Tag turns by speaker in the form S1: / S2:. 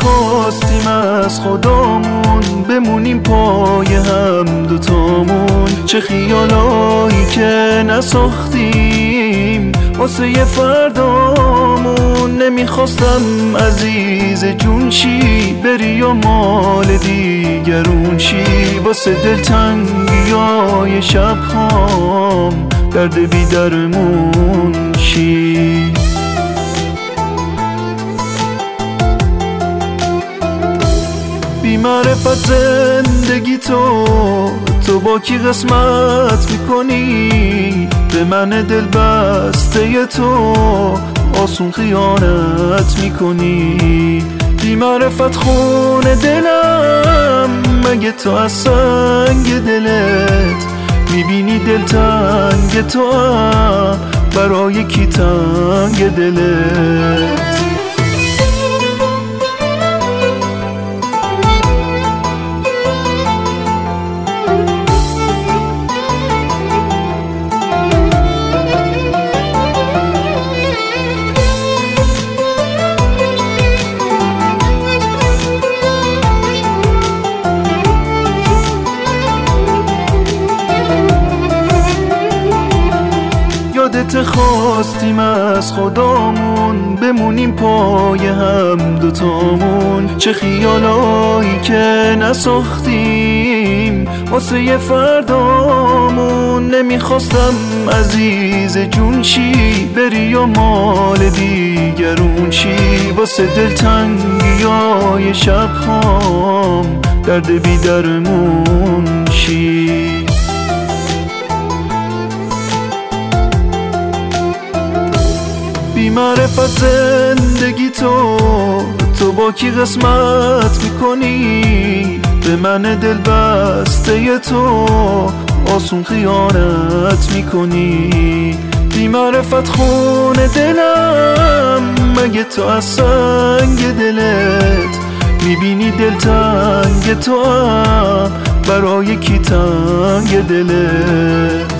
S1: خواستیم از خدامون بمونیم پای هم دوتامون، چه خیالایی که نساختیم واسه یه فردامون. نمیخواستم عزیز جون چی بری و مال دیگرون چی، واسه دلتنگیای شبهام درد بی درمون چی. بی معرفت زندگی تو با کی قسمت میکنی؟ به من دل بسته تو آسون خیانت میکنی. بی معرفت خون دلم مگه تو از سنگ دلت میبینی دلتنگ تو برای کی تنگ دلت؟ یادت خواستیم از خدامون بمونیم پای هم دوتامون، چه خیالایی که نساختیم واسه یه فردامون. نمیخواستم عزیز جون چی بری و مال دیگرون چی، واسه دلتنگیای شبهام درد بی درمون چی. بی معرفت زندگی تو با کی قسمت میکنی؟ به من دل بسته تو آسون خیانت میکنی. بی معرفت خون دلم مگه تو از سنگ دلت میبینی دلتنگ تو برای کی تنگ دلت؟